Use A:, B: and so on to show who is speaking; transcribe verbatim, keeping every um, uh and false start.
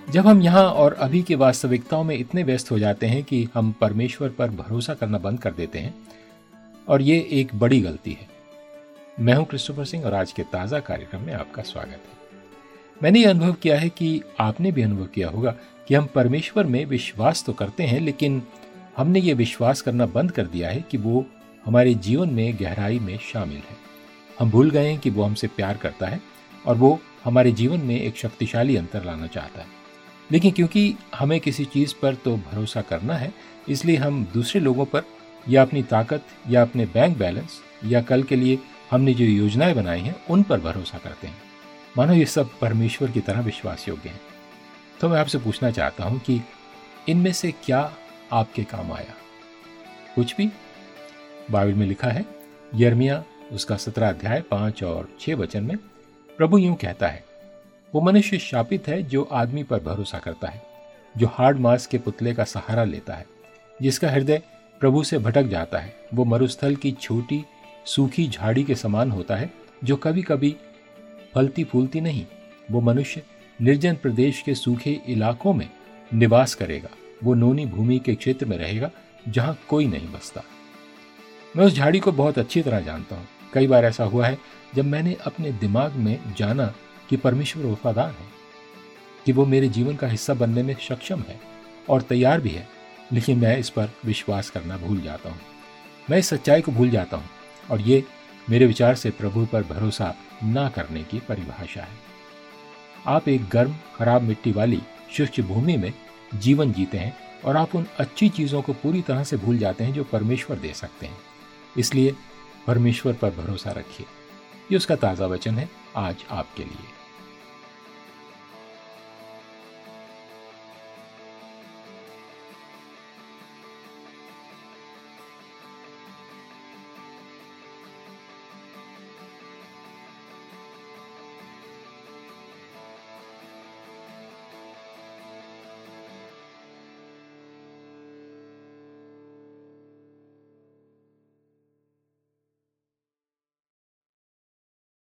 A: जब हम यहाँ और अभी की वास्तविकताओं में इतने व्यस्त हो जाते हैं कि हम परमेश्वर पर भरोसा करना बंद कर देते हैं, और ये एक बड़ी गलती है। मैं हूं क्रिस्टोफर सिंह और आज के ताज़ा कार्यक्रम में आपका स्वागत है। मैंने ये अनुभव किया है कि आपने भी अनुभव किया होगा कि हम परमेश्वर में विश्वास तो करते हैं, लेकिन हमने ये विश्वास करना बंद कर दिया है कि वो हमारे जीवन में गहराई में शामिल है। हम भूल गए हैं कि वो हमसे प्यार करता है और वो हमारे जीवन में एक शक्तिशाली अंतर लाना चाहता है। लेकिन क्योंकि हमें किसी चीज़ पर तो भरोसा करना है, इसलिए हम दूसरे लोगों पर या अपनी ताकत या अपने बैंक बैलेंस या कल के लिए हमने जो योजनाएं बनाई हैं उन पर भरोसा करते हैं, मानो ये सब परमेश्वर की तरह विश्वास योग्य हैं। तो मैं आपसे पूछना चाहता हूं कि इनमें से क्या आपके काम आया? कुछ भी? बाइबल में लिखा है, यिर्मयाह उसका सत्रह अध्याय पांच और छह वचन में प्रभु यूं कहता है, वो मनुष्य शापित है जो आदमी पर भरोसा करता है, जो हार्ड मांस के पुतले का सहारा लेता है, जिसका हृदय प्रभु से भटक जाता है। वो मरुस्थल की छोटी सूखी झाड़ी के समान होता है, जो कभी कभी फलती फूलती नहीं। वो मनुष्य निर्जन प्रदेश के सूखे इलाकों में निवास करेगा, वो नोनी भूमि के क्षेत्र में रहेगा जहां कोई नहीं बसता। मैं उस झाड़ी को बहुत अच्छी तरह जानता हूं। कई बार ऐसा हुआ है जब मैंने अपने दिमाग में जाना कि परमेश्वर वफादार है, कि वो मेरे जीवन का हिस्सा बनने में सक्षम है और तैयार भी है, लेकिन मैं इस पर विश्वास करना भूल जाता हूँ। मैं इस सच्चाई को भूल जाता हूँ और ये मेरे विचार से प्रभु पर भरोसा ना करने की परिभाषा है। आप एक गर्म खराब मिट्टी वाली शुष्क भूमि में जीवन जीते हैं और आप उन अच्छी चीज़ों को पूरी तरह से भूल जाते हैं जो परमेश्वर दे सकते हैं। इसलिए परमेश्वर पर भरोसा रखिए। ये उसका ताज़ा वचन है आज आपके लिए।